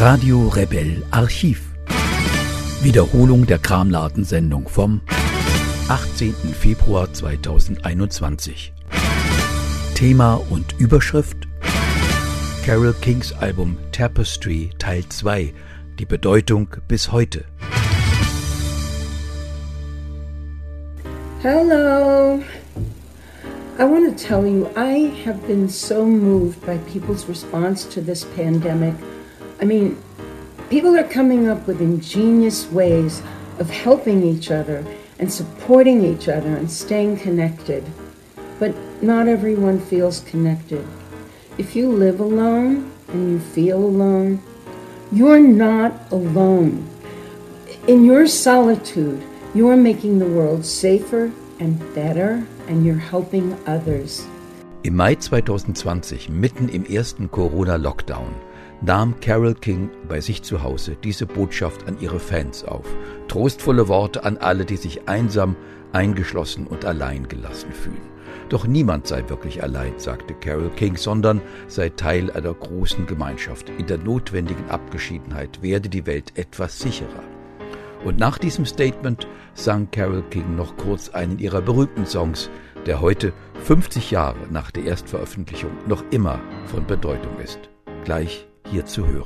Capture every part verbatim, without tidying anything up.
Radio Rebell Archiv. Wiederholung der Kramladen-Sendung vom achtzehnten Februar zweitausendeinundzwanzig. Thema und Überschrift: Carole Kings Album Tapestry Teil zwei. Die Bedeutung bis heute. Hello. I want to tell you, I have been so moved by people's response to this pandemic. I mean, people are coming up with ingenious ways of helping each other and supporting each other and staying connected. But not everyone feels connected. If you live alone and you feel alone, you're not alone. In your solitude, you are making the world safer and better, and you're helping others. Im Mai zweitausendzwanzig, mitten im ersten Corona-Lockdown, nahm Carole King bei sich zu Hause diese Botschaft an ihre Fans auf. Trostvolle Worte an alle, die sich einsam, eingeschlossen und allein gelassen fühlen. Doch niemand sei wirklich allein, sagte Carole King, sondern sei Teil einer großen Gemeinschaft. In der notwendigen Abgeschiedenheit werde die Welt etwas sicherer. Und nach diesem Statement sang Carole King noch kurz einen ihrer berühmten Songs, der heute, fünfzig Jahre nach der Erstveröffentlichung, noch immer von Bedeutung ist. Gleich hier zu hören.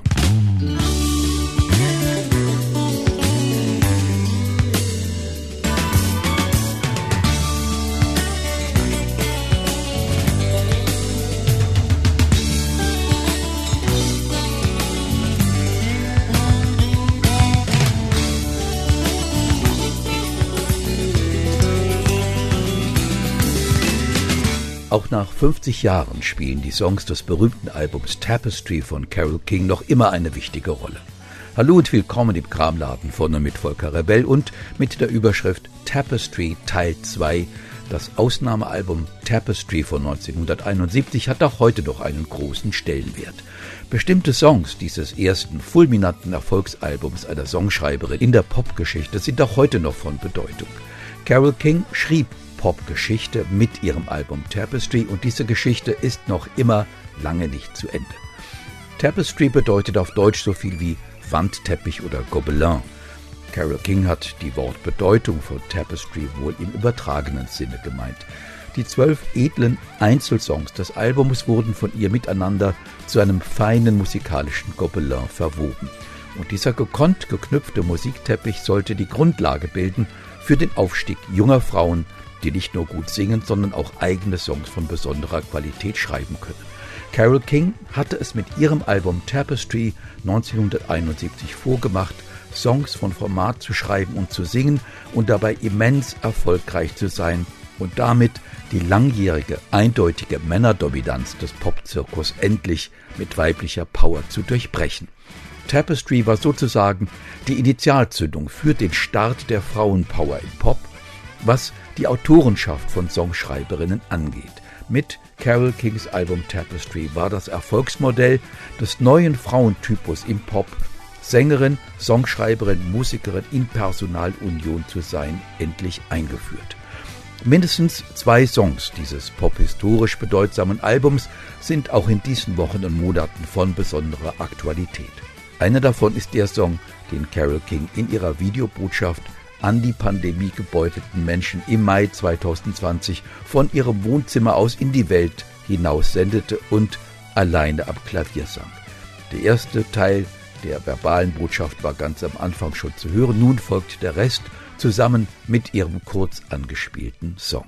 Auch nach fünfzig Jahren spielen die Songs des berühmten Albums Tapestry von Carole King noch immer eine wichtige Rolle. Hallo und willkommen im Kramladen von und mit Volker Rebell und mit der Überschrift Tapestry Teil zwei. Das Ausnahmealbum Tapestry von neunzehnhunderteinundsiebzig hat auch heute noch einen großen Stellenwert. Bestimmte Songs dieses ersten fulminanten Erfolgsalbums einer Songschreiberin in der Popgeschichte sind auch heute noch von Bedeutung. Carole King schrieb Popgeschichte mit ihrem Album Tapestry und diese Geschichte ist noch immer lange nicht zu Ende. Tapestry bedeutet auf Deutsch so viel wie Wandteppich oder Gobelin. Carole King hat die Wortbedeutung von Tapestry wohl im übertragenen Sinne gemeint. Die zwölf edlen Einzelsongs des Albums wurden von ihr miteinander zu einem feinen musikalischen Gobelin verwoben. Und dieser gekonnt geknüpfte Musikteppich sollte die Grundlage bilden für den Aufstieg junger Frauen, die nicht nur gut singen, sondern auch eigene Songs von besonderer Qualität schreiben können. Carole King hatte es mit ihrem Album Tapestry neunzehnhunderteinundsiebzig vorgemacht, Songs von Format zu schreiben und zu singen und dabei immens erfolgreich zu sein und damit die langjährige, eindeutige Männerdominanz des Popzirkus endlich mit weiblicher Power zu durchbrechen. Tapestry war sozusagen die Initialzündung für den Start der Frauenpower im Pop, was die Autorenschaft von Songschreiberinnen angeht. Mit Carole Kings Album Tapestry war das Erfolgsmodell des neuen Frauentypus im Pop, Sängerin, Songschreiberin, Musikerin in Personalunion zu sein, endlich eingeführt. Mindestens zwei Songs dieses pophistorisch bedeutsamen Albums sind auch in diesen Wochen und Monaten von besonderer Aktualität. Einer davon ist der Song, den Carole King in ihrer Videobotschaft an die Pandemie gebeutelten Menschen im Mai zweitausendzwanzig von ihrem Wohnzimmer aus in die Welt hinaus sendete und alleine am Klavier sang. Der erste Teil der verbalen Botschaft war ganz am Anfang schon zu hören, nun folgt der Rest zusammen mit ihrem kurz angespielten Song.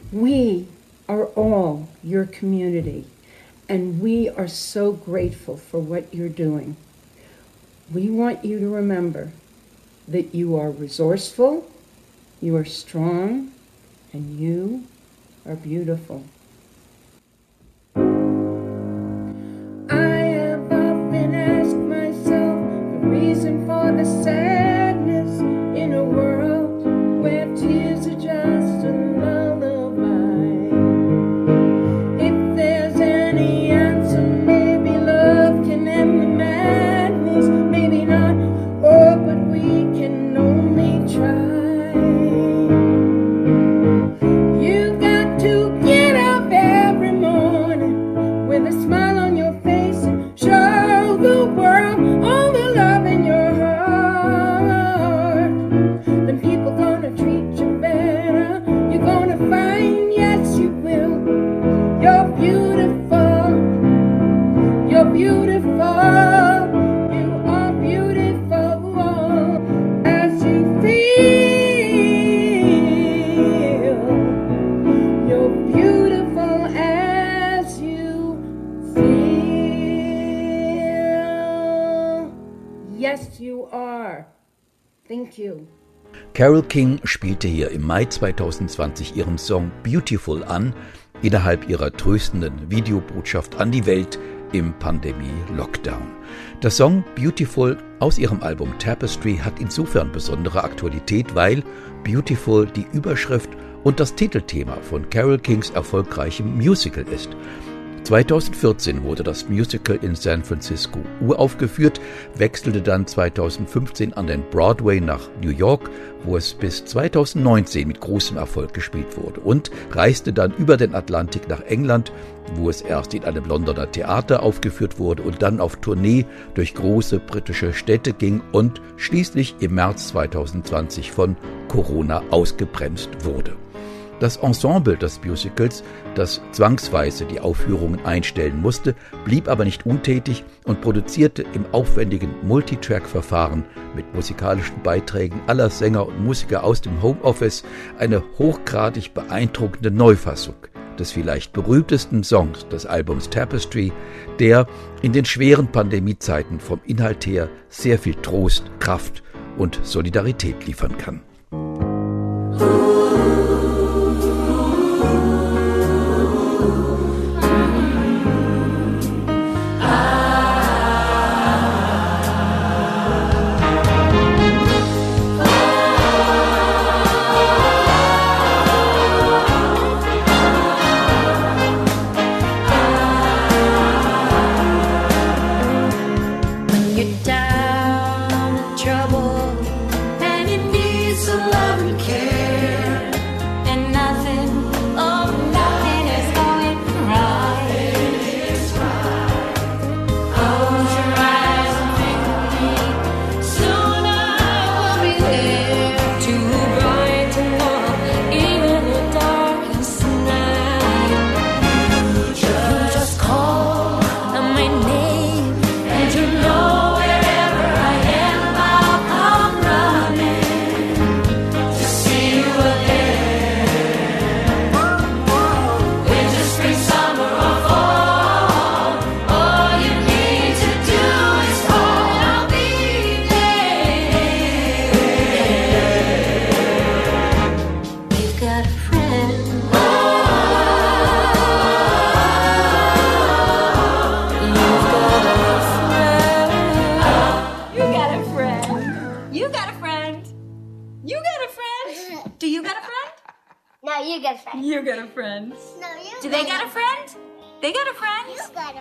We are all your community and we are so grateful for what you're doing. We want you to remember that you are resourceful, you are strong, and you are beautiful. I have often asked myself the reason for the sadness in a world where tears are just a lullaby. If there's any answer, maybe love can end the madness, maybe not. Oh, but we can only try. You've got to get up Yes, you are. Thank you. Carole King spielte hier im Mai zweitausendzwanzig ihren Song Beautiful an, innerhalb ihrer tröstenden Videobotschaft an die Welt im Pandemie-Lockdown. Der Song Beautiful aus ihrem Album Tapestry hat insofern besondere Aktualität, weil Beautiful die Überschrift und das Titelthema von Carole Kings erfolgreichem Musical ist. zweitausendvierzehn wurde das Musical in San Francisco uraufgeführt, wechselte dann zweitausendfünfzehn an den Broadway nach New York, wo es bis zweitausendneunzehn mit großem Erfolg gespielt wurde und reiste dann über den Atlantik nach England, wo es erst in einem Londoner Theater aufgeführt wurde und dann auf Tournee durch große britische Städte ging und schließlich im März zweitausendzwanzig von Corona ausgebremst wurde. Das Ensemble des Musicals, das zwangsweise die Aufführungen einstellen musste, blieb aber nicht untätig und produzierte im aufwendigen Multitrack-Verfahren mit musikalischen Beiträgen aller Sänger und Musiker aus dem Homeoffice eine hochgradig beeindruckende Neufassung des vielleicht berühmtesten Songs des Albums Tapestry, der in den schweren Pandemiezeiten vom Inhalt her sehr viel Trost, Kraft und Solidarität liefern kann. you got a friend. You got a friend. No, you Do they got a friend? They got a friend? You got a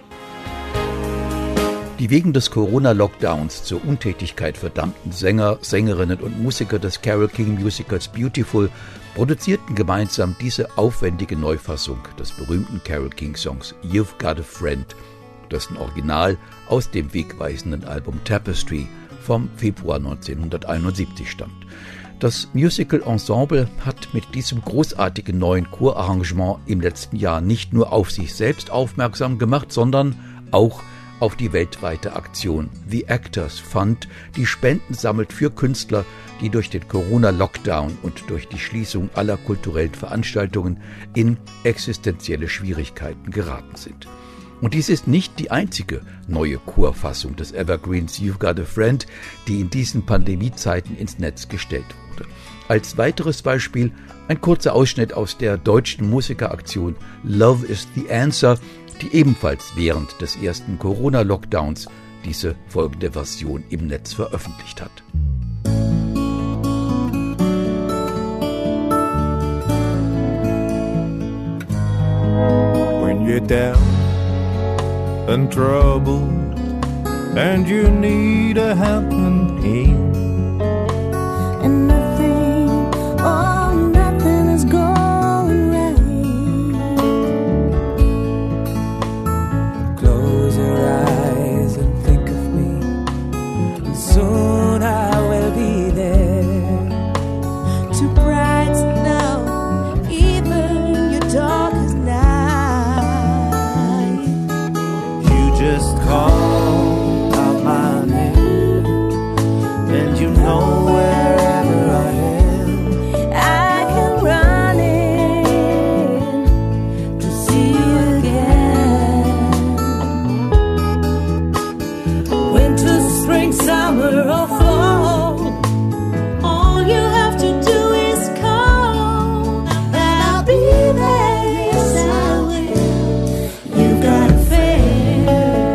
Die wegen des Corona-Lockdowns zur Untätigkeit verdammten Sänger, Sängerinnen und Musiker des Carole King Musicals Beautiful produzierten gemeinsam diese aufwendige Neufassung des berühmten Carole King Songs You've Got a Friend, dessen Original aus dem wegweisenden Album Tapestry vom Februar neunzehnhunderteinundsiebzig stammt. Das Musical-Ensemble hat mit diesem großartigen neuen Chorarrangement im letzten Jahr nicht nur auf sich selbst aufmerksam gemacht, sondern auch auf die weltweite Aktion The Actors Fund, die Spenden sammelt für Künstler, die durch den Corona-Lockdown und durch die Schließung aller kulturellen Veranstaltungen in existenzielle Schwierigkeiten geraten sind. Und dies ist nicht die einzige neue Chorfassung des Evergreens You've Got a Friend, die in diesen Pandemiezeiten ins Netz gestellt wurde. Als weiteres Beispiel ein kurzer Ausschnitt aus der deutschen Musikeraktion Love is the Answer, die ebenfalls während des ersten Corona-Lockdowns diese folgende Version im Netz veröffentlicht hat. When you're down and troubled and you need a helping hand and nothing, oh nothing is going right. Close your eyes and think of me, and soon I will be there To brighten up even your darkest night. You just call out my name, and you know wherever I am, I can run in to see you again. winter, spring, summer, hammer or fall. All you have to do is call, and I'll be there. Yes, I will. You've got a friend.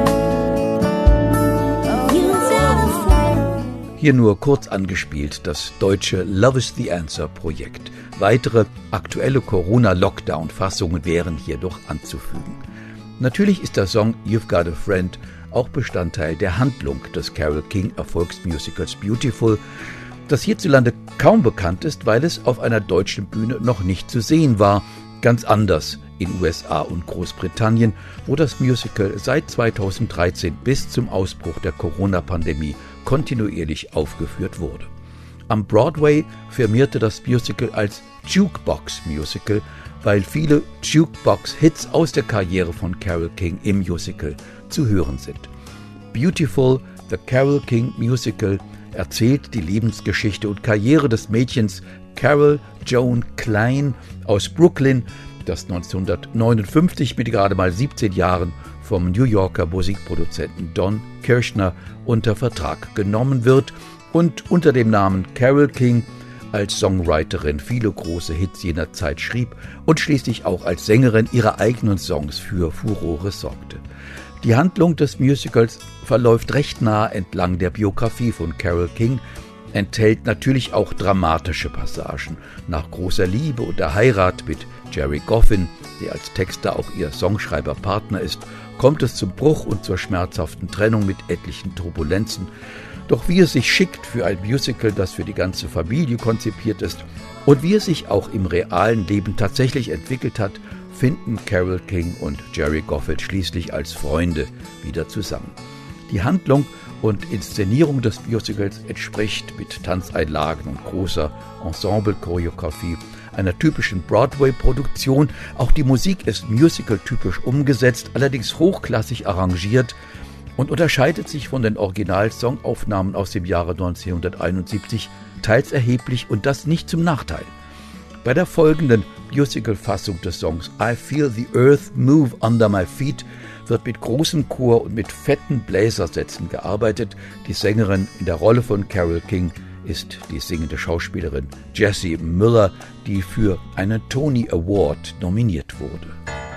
You've got a friend. Hier nur kurz angespielt das deutsche Love is the Answer Projekt. Weitere aktuelle Corona-Lockdown-Fassungen wären hier doch anzufügen. Natürlich ist der Song You've Got a Friend auch Bestandteil der Handlung des Carole King Erfolgsmusicals Beautiful, das hierzulande kaum bekannt ist, weil es auf einer deutschen Bühne noch nicht zu sehen war, ganz anders in U S A und Großbritannien, wo das Musical seit zweitausenddreizehn bis zum Ausbruch der Corona-Pandemie kontinuierlich aufgeführt wurde. Am Broadway firmierte das Musical als Jukebox-Musical, weil viele Jukebox-Hits aus der Karriere von Carole King im Musical zu hören sind. Beautiful, the Carole King Musical, erzählt die Lebensgeschichte und Karriere des Mädchens Carole Joan Klein aus Brooklyn, das neunzehnhundertneunundfünfzig mit gerade mal siebzehn Jahren vom New Yorker Musikproduzenten Don Kirshner unter Vertrag genommen wird und unter dem Namen Carole King als Songwriterin viele große Hits jener Zeit schrieb und schließlich auch als Sängerin ihrer eigenen Songs für Furore sorgte. Die Handlung des Musicals verläuft recht nah entlang der Biografie von Carole King, enthält natürlich auch dramatische Passagen. Nach großer Liebe und der Heirat mit Jerry Goffin, der als Texter auch ihr Songschreiberpartner ist, kommt es zum Bruch und zur schmerzhaften Trennung mit etlichen Turbulenzen. Doch wie es sich schickt für ein Musical, das für die ganze Familie konzipiert ist und wie es sich auch im realen Leben tatsächlich entwickelt hat, finden Carole King und Jerry Goffin schließlich als Freunde wieder zusammen. Die Handlung und Inszenierung des Musicals entspricht mit Tanzeinlagen und großer Ensemble-Choreografie einer typischen Broadway-Produktion. Auch die Musik ist musical-typisch umgesetzt, allerdings hochklassig arrangiert und unterscheidet sich von den Original-Songaufnahmen aus dem Jahre neunzehnhunderteinundsiebzig teils erheblich und das nicht zum Nachteil. Bei der folgenden Musical-Fassung des Songs I Feel the Earth Move Under My Feet wird mit großem Chor und mit fetten Bläsersätzen gearbeitet. Die Sängerin in der Rolle von Carole King ist die singende Schauspielerin Jessie Miller, die für einen Tony Award nominiert wurde.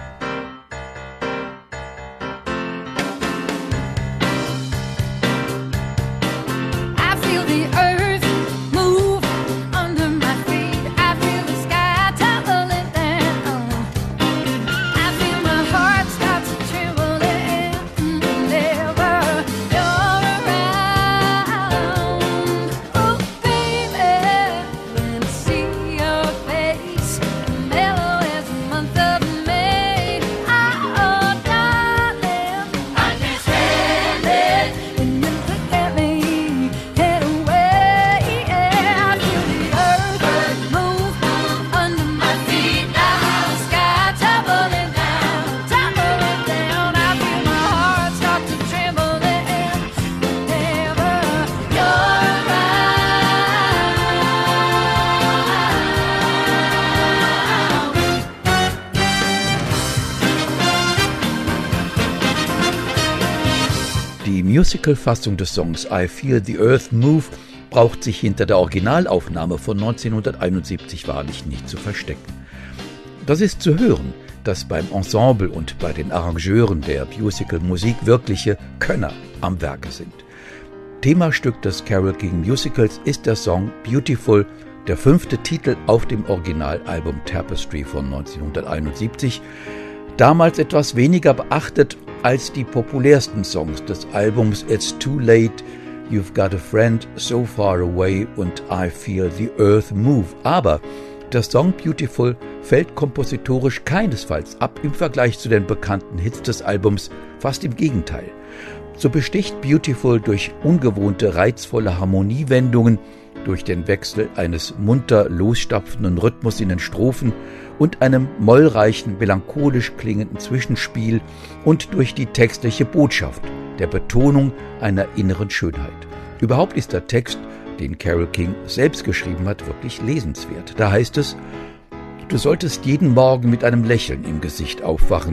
Die Musical-Fassung des Songs I Feel the Earth Move braucht sich hinter der Originalaufnahme von neunzehnhunderteinundsiebzig wahrlich nicht zu verstecken. Das ist zu hören, dass beim Ensemble und bei den Arrangeuren der Musical-Musik wirkliche Könner am Werke sind. Themastück des Carole King Musicals ist der Song Beautiful, der fünfte Titel auf dem Originalalbum Tapestry von neunzehnhunderteinundsiebzig, damals etwas weniger beachtet als die populärsten Songs des Albums It's Too Late, You've Got a Friend, So Far Away und I Feel the Earth Move. Aber der Song Beautiful fällt kompositorisch keinesfalls ab im Vergleich zu den bekannten Hits des Albums, fast im Gegenteil. So besticht Beautiful durch ungewohnte, reizvolle Harmoniewendungen, durch den Wechsel eines munter losstapfenden Rhythmus in den Strophen und einem mollreichen, melancholisch klingenden Zwischenspiel und durch die textliche Botschaft, der Betonung einer inneren Schönheit. Überhaupt ist der Text, den Carole King selbst geschrieben hat, wirklich lesenswert. Da heißt es: Du solltest jeden Morgen mit einem Lächeln im Gesicht aufwachen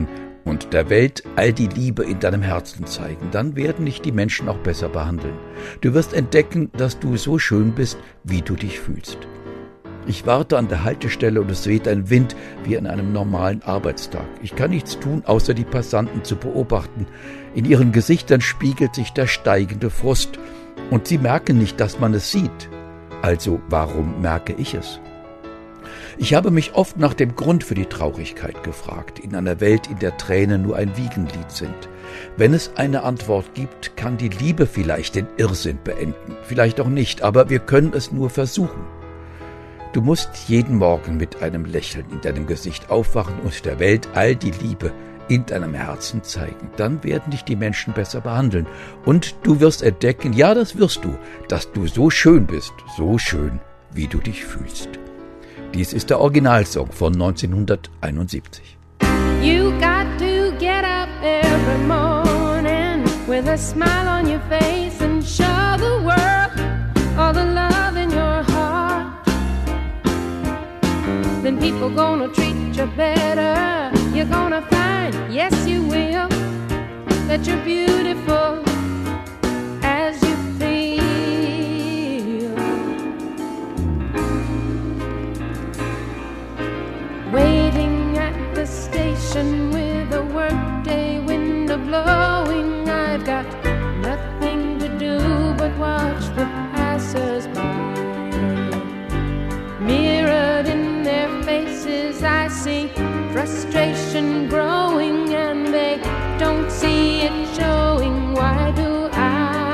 und der Welt all die Liebe in deinem Herzen zeigen, dann werden dich die Menschen auch besser behandeln. Du wirst entdecken, dass du so schön bist, wie du dich fühlst. Ich warte an der Haltestelle und es weht ein Wind wie an einem normalen Arbeitstag. Ich kann nichts tun, außer die Passanten zu beobachten. In ihren Gesichtern spiegelt sich der steigende Frust und sie merken nicht, dass man es sieht. Also warum merke ich es? Ich habe mich oft nach dem Grund für die Traurigkeit gefragt, in einer Welt, in der Tränen nur ein Wiegenlied sind. Wenn es eine Antwort gibt, kann die Liebe vielleicht den Irrsinn beenden, vielleicht auch nicht, aber wir können es nur versuchen. Du musst jeden Morgen mit einem Lächeln in deinem Gesicht aufwachen und der Welt all die Liebe in deinem Herzen zeigen. Dann werden dich die Menschen besser behandeln und du wirst entdecken, ja, das wirst du, dass du so schön bist, so schön, wie du dich fühlst. Dies ist der Originalsong von neunzehnhunderteinundsiebzig. You got to get up every morning with a smile on your face and show the world all the love in your heart. Then people gonna treat you better. You're gonna find, yes you will, that you're beautiful as you feel. Waiting at the station with a workday window blowing, I've got nothing to do but watch the passers-by. Mirrored in their faces I see frustration growing and they don't see it showing. Why do I?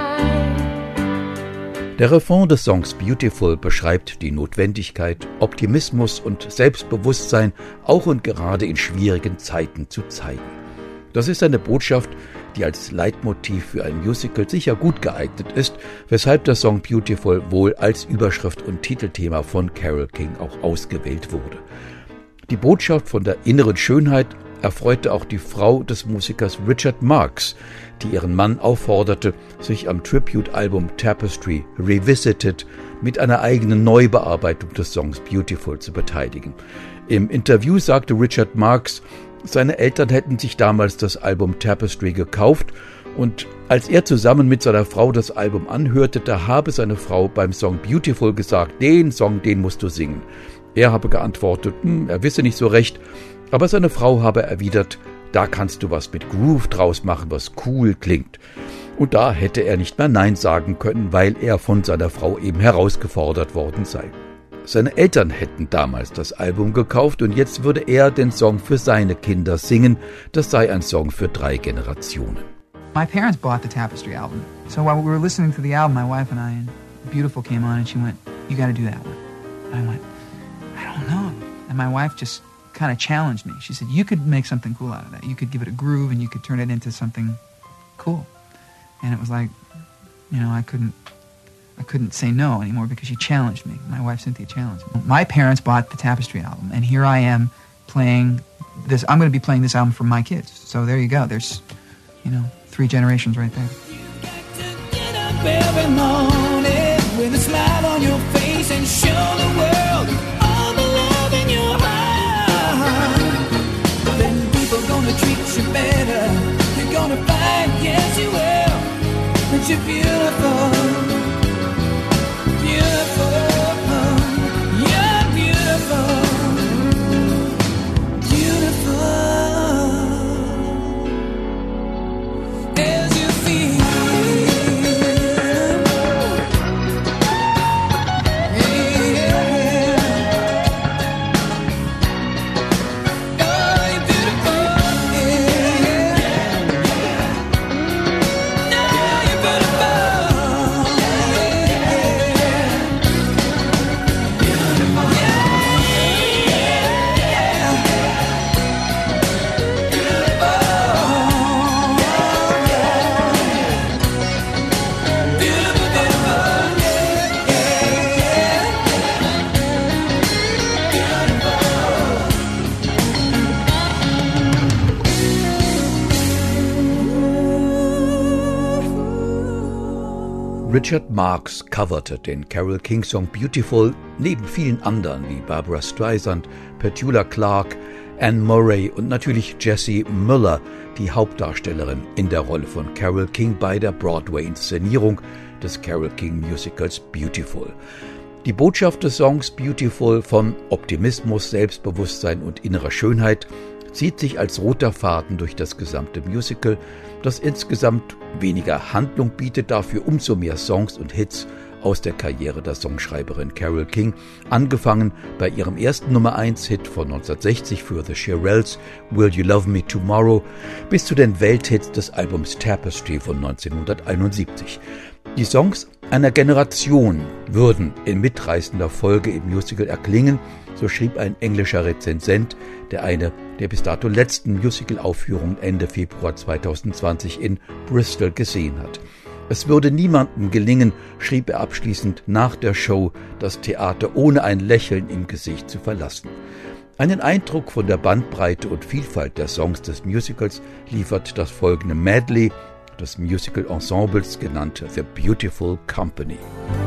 Der Refrain des Songs Beautiful beschreibt die Notwendigkeit, Optimismus und Selbstbewusstsein auch und gerade in schwierigen Zeiten zu zeigen. Das ist eine Botschaft, die als Leitmotiv für ein Musical sicher gut geeignet ist, weshalb der Song Beautiful wohl als Überschrift und Titelthema von Carole King auch ausgewählt wurde. Die Botschaft von der inneren Schönheit erfreute auch die Frau des Musikers Richard Marx, die ihren Mann aufforderte, sich am Tribute-Album Tapestry Revisited mit einer eigenen Neubearbeitung des Songs Beautiful zu beteiligen. Im Interview sagte Richard Marx, seine Eltern hätten sich damals das Album Tapestry gekauft und als er zusammen mit seiner Frau das Album anhörte, da habe seine Frau beim Song Beautiful gesagt, den Song, den musst du singen. Er habe geantwortet, hm, er wisse nicht so recht, aber seine Frau habe erwidert, da kannst du was mit Groove draus machen, was cool klingt. Und da hätte er nicht mehr Nein sagen können, weil er von seiner Frau eben herausgefordert worden sei. Seine Eltern hätten damals das Album gekauft und jetzt würde er den Song für seine Kinder singen. Das sei ein Song für drei Generationen. My parents bought the Tapestry album. So while we were listening to the album, my wife and I, and Beautiful came on and she went, you got to do that one. And I went, I don't know. And my wife just kind of challenged me. She said, you could make something cool out of that. You could give it a groove and you could turn it into something cool. And it was like, you know, I couldn't I couldn't say no anymore because she challenged me. My wife, Cynthia, challenged me. My parents bought the Tapestry album, and here I am playing this. I'm going to be playing this album for my kids. So there you go. There's, you know, three generations right there. You got to get up every morning with a smile on your face and show the world all the love in your heart. Then people gonna treat you better. You're gonna find, yes you will, that you're beautiful. Richard Marx coverte den Carole King Song Beautiful neben vielen anderen wie Barbra Streisand, Petula Clark, Anne Murray und natürlich Jessie Müller, die Hauptdarstellerin in der Rolle von Carole King bei der Broadway-Inszenierung des Carole King Musicals Beautiful. Die Botschaft des Songs Beautiful von Optimismus, Selbstbewusstsein und innerer Schönheit zieht sich als roter Faden durch das gesamte Musical, das insgesamt weniger Handlung bietet, dafür umso mehr Songs und Hits aus der Karriere der Songschreiberin Carole King, angefangen bei ihrem ersten Nummer eins Hit von neunzehnhundertsechzig für The Shirelles, Will You Love Me Tomorrow, bis zu den Welthits des Albums Tapestry von neunzehnhunderteinundsiebzig. Die Songs einer Generation würden in mitreißender Folge im Musical erklingen, so schrieb ein englischer Rezensent, der eine der bis dato letzten Musical-Aufführungen Ende Februar zweitausendzwanzig in Bristol gesehen hat. Es würde niemandem gelingen, schrieb er abschließend nach der Show, das Theater ohne ein Lächeln im Gesicht zu verlassen. Einen Eindruck von der Bandbreite und Vielfalt der Songs des Musicals liefert das folgende Medley des Musical-Ensembles, genannt The Beautiful Company.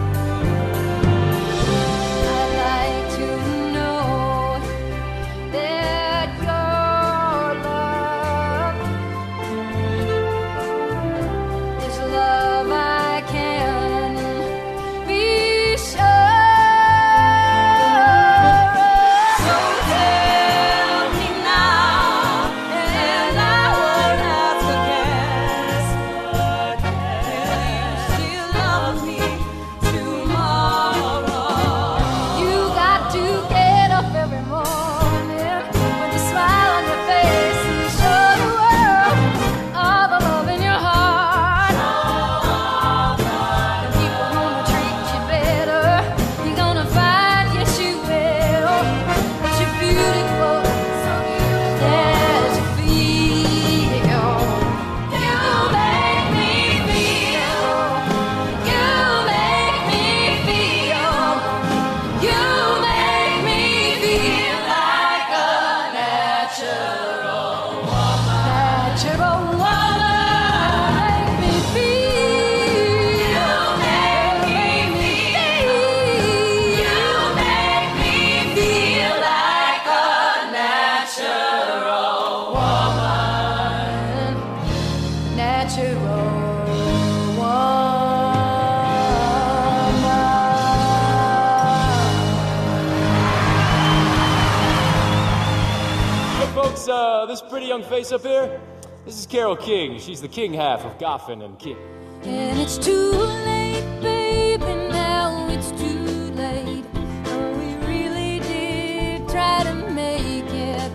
Uh, this pretty young face up here, this is Carole King. She's the king half of Goffin and King. And it's too late, baby, now it's too late. Oh, we really did try to make it.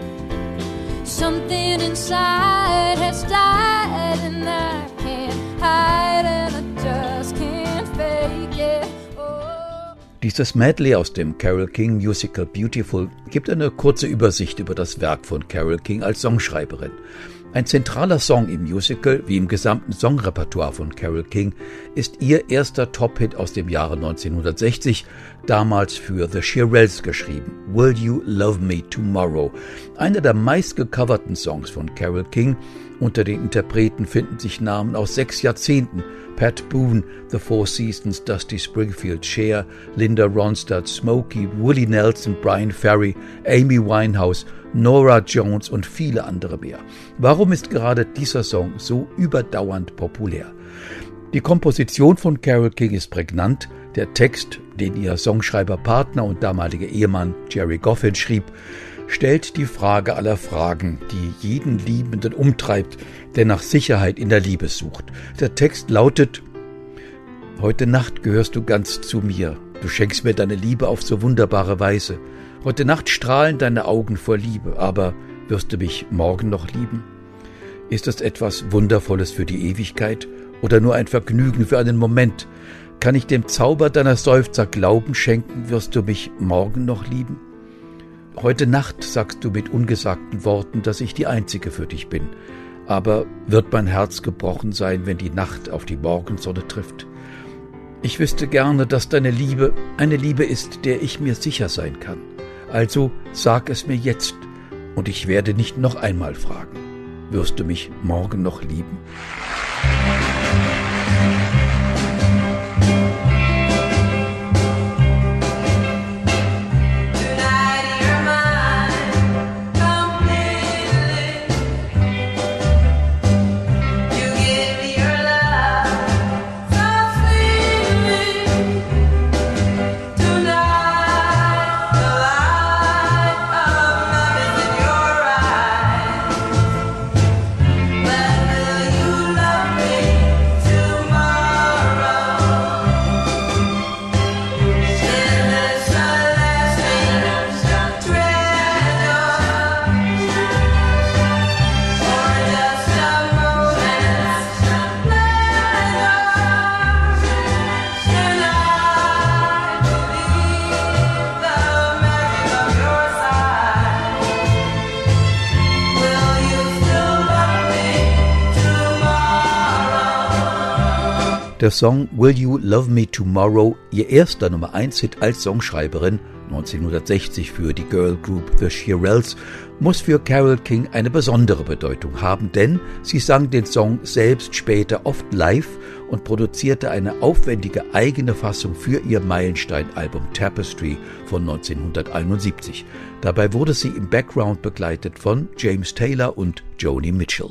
Something inside has died and I can't hide and I just can't fake it. Dieses Medley aus dem Carole King Musical Beautiful gibt eine kurze Übersicht über das Werk von Carole King als Songschreiberin. Ein zentraler Song im Musical, wie im gesamten Songrepertoire von Carole King, ist ihr erster Top-Hit aus dem Jahre neunzehnhundertsechzig, damals für The Shirelles geschrieben, Will You Love Me Tomorrow, einer der meistgecoverten Songs von Carole King. Unter den Interpreten finden sich Namen aus sechs Jahrzehnten: Pat Boone, The Four Seasons, Dusty Springfield, Cher, Linda Ronstadt, Smokey, Willie Nelson, Brian Ferry, Amy Winehouse, Norah Jones und viele andere mehr. Warum ist gerade dieser Song so überdauernd populär? Die Komposition von Carole King ist prägnant. Der Text, den ihr Songschreiberpartner und damaliger Ehemann Jerry Goffin schrieb, stellt die Frage aller Fragen, die jeden Liebenden umtreibt, der nach Sicherheit in der Liebe sucht. Der Text lautet: Heute Nacht gehörst du ganz zu mir. Du schenkst mir deine Liebe auf so wunderbare Weise. Heute Nacht strahlen deine Augen vor Liebe, aber wirst du mich morgen noch lieben? Ist es etwas Wundervolles für die Ewigkeit oder nur ein Vergnügen für einen Moment? Kann ich dem Zauber deiner Seufzer Glauben schenken, wirst du mich morgen noch lieben? Heute Nacht sagst du mit ungesagten Worten, dass ich die Einzige für dich bin. Aber wird mein Herz gebrochen sein, wenn die Nacht auf die Morgensonne trifft? Ich wüsste gerne, dass deine Liebe eine Liebe ist, der ich mir sicher sein kann. Also sag es mir jetzt, und ich werde nicht noch einmal fragen. Wirst du mich morgen noch lieben? Tonight you're mine. Der Song Will You Love Me Tomorrow, ihr erster Nummer eins Hit als Songschreiberin, neunzehnhundertsechzig für die Girl Group The Shirelles, muss für Carole King eine besondere Bedeutung haben, denn sie sang den Song selbst später oft live und produzierte eine aufwendige eigene Fassung für ihr Meilenstein-Album Tapestry von neunzehnhunderteinundsiebzig. Dabei wurde sie im Background begleitet von James Taylor und Joni Mitchell.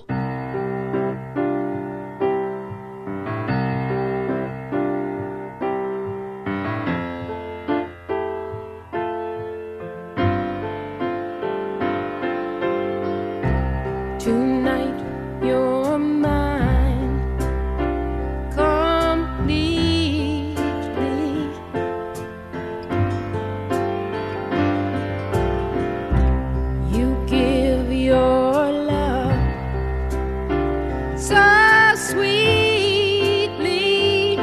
Tonight you're mine completely. You give your love so sweetly.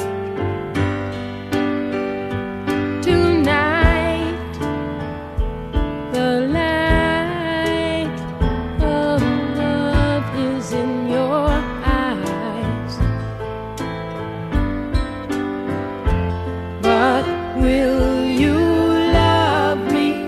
Tonight the light of love is in your eyes. But will you love me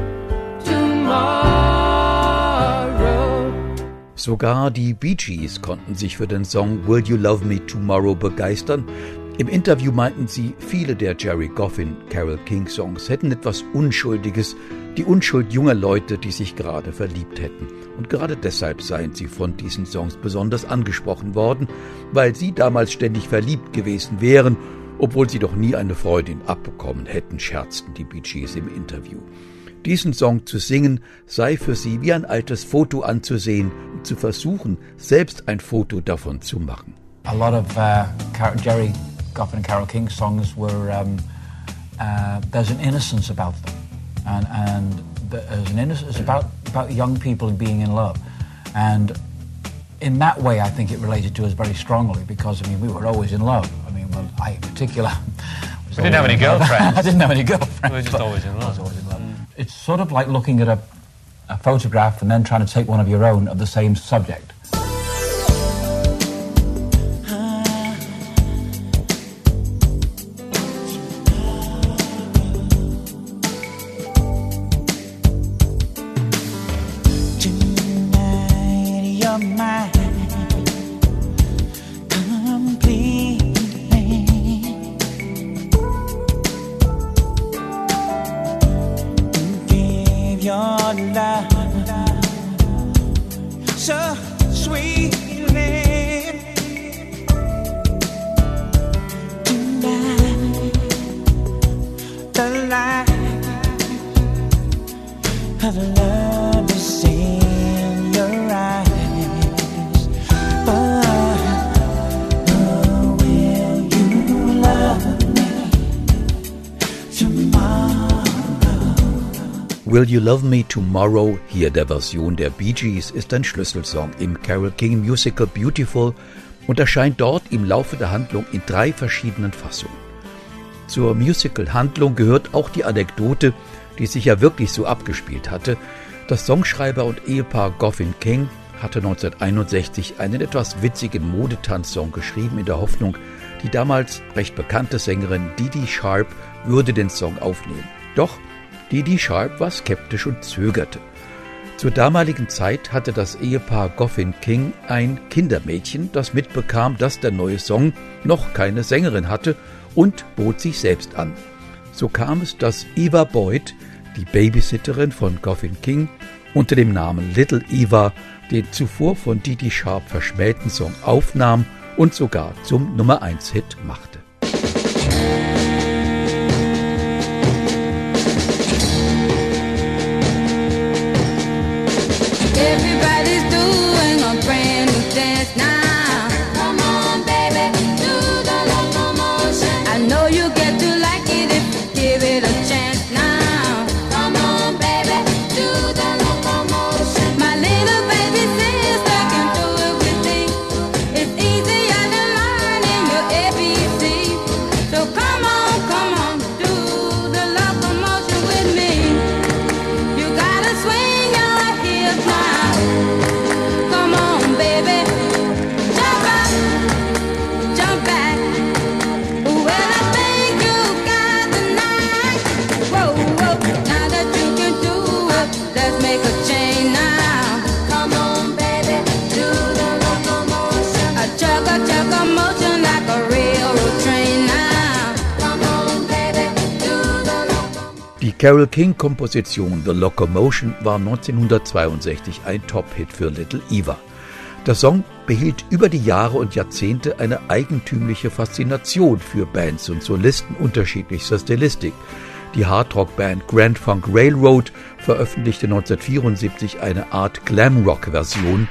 tomorrow? Sogar die Bee Gees konnten sich für den Song Will You Love Me Tomorrow begeistern. Im Interview meinten sie, viele der Gerry Goffin, Carole King Songs hätten etwas Unschuldiges, die Unschuld junger Leute, die sich gerade verliebt hätten. Und gerade deshalb seien sie von diesen Songs besonders angesprochen worden, weil sie damals ständig verliebt gewesen wären, obwohl sie doch nie eine Freundin abbekommen hätten, scherzten die Bee Gees im Interview. Diesen Song zu singen sei für sie wie ein altes Foto anzusehen und zu versuchen, selbst ein Foto davon zu machen. A lot of uh, Car- Gerry Goffin and Carole King songs were, um, uh, there's an innocence about them. And, and there's an innocence, it's about, about young people being in love. And in that way, I think it related to us very strongly because, I mean, we were always in love. I mean, well, I in particular... We didn't have any girlfriends. I didn't have any girlfriends. We were just always in love. I was always in love. It's sort of like looking at a, a photograph and then trying to take one of your own of the same subject. So sweetly tonight, the light of love is in your eyes. But oh, will you love me tomorrow? Will You Love Me Tomorrow, hier der Version der Bee Gees, ist ein Schlüsselsong im Carole King Musical Beautiful und erscheint dort im Laufe der Handlung in drei verschiedenen Fassungen. Zur Musical-Handlung gehört auch die Anekdote, die sich ja wirklich so abgespielt hatte. Das Songschreiber- und Ehepaar Goffin King hatte neunzehnhunderteinundsechzig einen etwas witzigen Modetanzsong geschrieben in der Hoffnung, die damals recht bekannte Sängerin Dee Dee Sharp würde den Song aufnehmen. Doch Dee Dee Sharp war skeptisch und zögerte. Zur damaligen Zeit hatte das Ehepaar Goffin King ein Kindermädchen, das mitbekam, dass der neue Song noch keine Sängerin hatte und bot sich selbst an. So kam es, dass Eva Boyd, die Babysitterin von Goffin King, unter dem Namen Little Eva den zuvor von Dee Dee Sharp verschmähten Song aufnahm und sogar zum Nummer eins Hit machte. Everybody's doing a brand new dance now. Come on, baby, do the locomotion. I know you get to like it if you give it a chance now. Come on, baby, do the locomotion. My little baby sister can do it with me. It's easier than learning your A B C. So come on, come on, do the locomotion with me. You gotta swing your hips now. Come on, baby, Carole King-Komposition The Locomotion war neunzehnhundertzweiundsechzig ein Top-Hit für Little Eva. Der Song behielt über die Jahre und Jahrzehnte eine eigentümliche Faszination für Bands und Solisten unterschiedlichster Stilistik. Die Hardrock-Band Grand Funk Railroad veröffentlichte neunzehnhundertvierundsiebzig eine Art Glam-Rock-Version.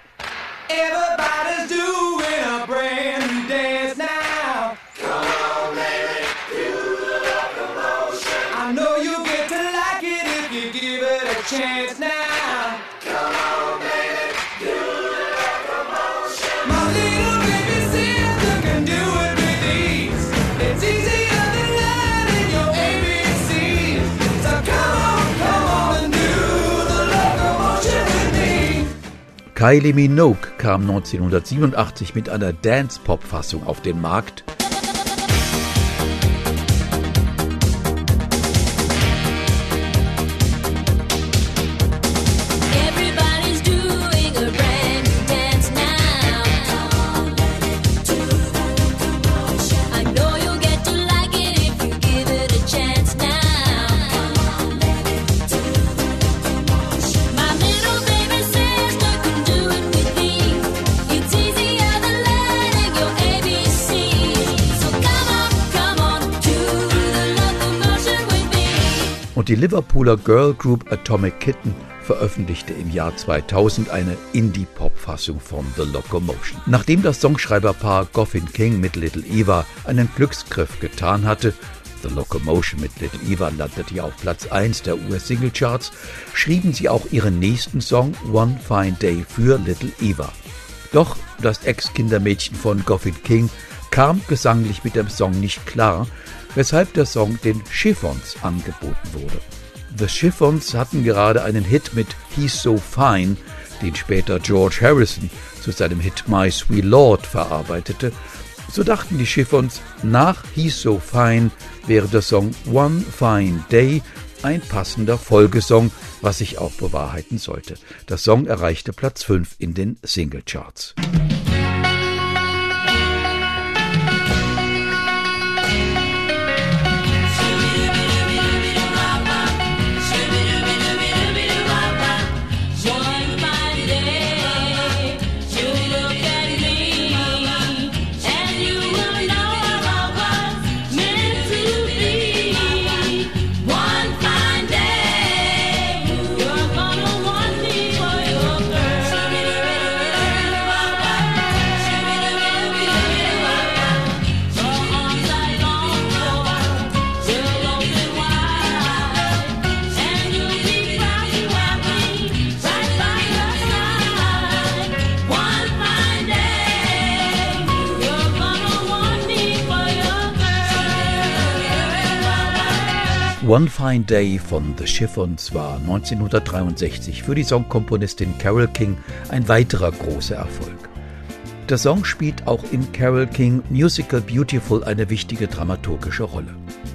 Chance now. Come on, baby, do the locomotion. My little baby sister can do it with ease. It's easier than learning your A B Cs. So come on, come on and do the locomotion with me. Kylie Minogue kam neunzehnhundertsiebenundachtzig mit einer Dance-Pop-Fassung auf den Markt. Und die Liverpooler Girl Group Atomic Kitten veröffentlichte im Jahr zweitausend eine Indie-Pop-Fassung von The Locomotion. Nachdem das Songschreiberpaar Goffin King mit Little Eva einen Glücksgriff getan hatte, The Locomotion mit Little Eva landete ja auf Platz eins der U S-Singlecharts, schrieben sie auch ihren nächsten Song One Fine Day für Little Eva. Doch das Ex-Kindermädchen von Goffin King kam gesanglich mit dem Song nicht klar, weshalb der Song den Chiffons angeboten wurde. The Chiffons hatten gerade einen Hit mit He's So Fine, den später George Harrison zu seinem Hit My Sweet Lord verarbeitete. So dachten die Chiffons, nach He's So Fine wäre der Song One Fine Day ein passender Folgesong, was sich auch bewahrheiten sollte. Der Song erreichte Platz fünf in den Singlecharts. One Fine Day von The Chiffons war neunzehnhundertdreiundsechzig für die Songkomponistin Carole King ein weiterer großer Erfolg. Der Song spielt auch in Carole King Musical Beautiful eine wichtige dramaturgische Rolle.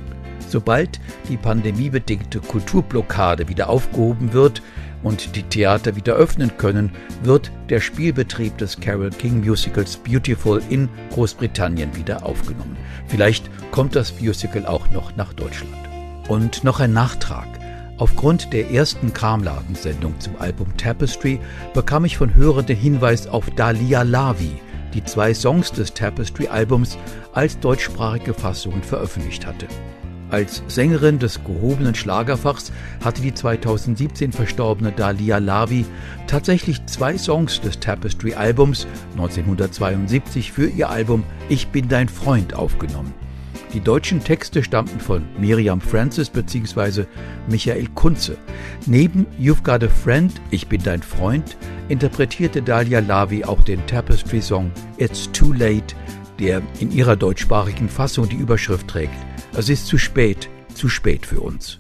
Sobald die pandemiebedingte Kulturblockade wieder aufgehoben wird und die Theater wieder öffnen können, wird der Spielbetrieb des Carole King Musicals Beautiful in Großbritannien wieder aufgenommen. Vielleicht kommt das Musical auch noch nach Deutschland. Und noch ein Nachtrag. Aufgrund der ersten Kramladensendung zum Album Tapestry bekam ich von Hörern den Hinweis auf Dalia Lavi, die zwei Songs des Tapestry-Albums als deutschsprachige Fassungen veröffentlicht hatte. Als Sängerin des gehobenen Schlagerfachs hatte die zweitausendsiebzehn verstorbene Dalia Lavi tatsächlich zwei Songs des Tapestry-Albums neunzehnhundertzweiundsiebzig für ihr Album Ich bin dein Freund aufgenommen. Die deutschen Texte stammten von Miriam Francis bzw. Michael Kunze. Neben You've Got a Friend, Ich bin dein Freund, interpretierte Dalia Lavi auch den Tapestry-Song It's Too Late, der in ihrer deutschsprachigen Fassung die Überschrift trägt: Es ist zu spät, zu spät für uns.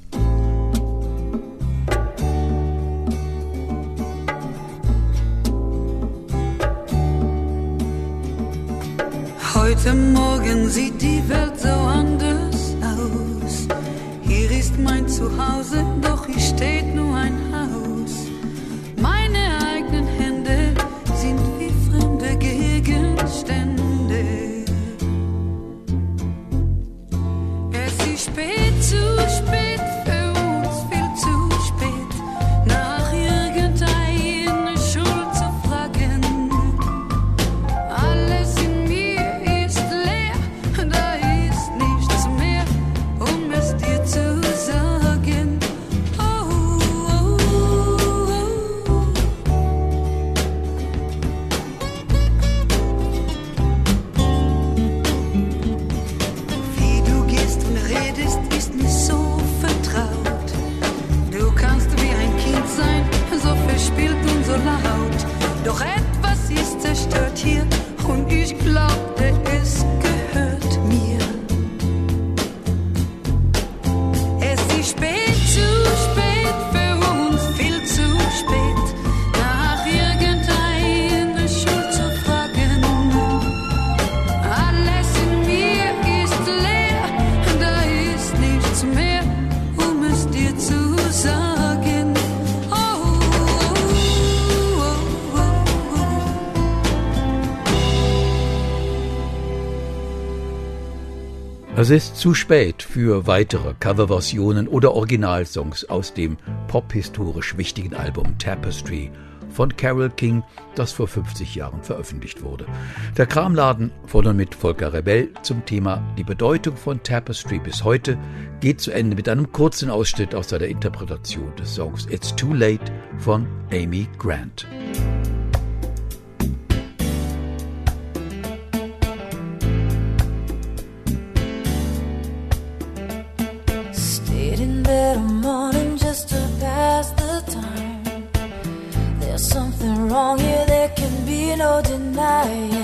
Heute Morgen sieht die Welt so anders aus. Hier ist mein Zuhause, doch hier steht nur ein Haus. Meine eigenen Hände sind wie fremde Gegenstände. Es ist spät, zu spät für Es ist zu spät für weitere Coverversionen oder Originalsongs aus dem pophistorisch wichtigen Album Tapestry von Carole King, das vor fünfzig Jahren veröffentlicht wurde. Der Kramladen von und mit Volker Rebell zum Thema die Bedeutung von Tapestry bis heute geht zu Ende mit einem kurzen Ausschnitt aus seiner Interpretation des Songs It's Too Late von Amy Grant. Stayed in bed all morning just to pass the time. There's something wrong here, there can be no denying.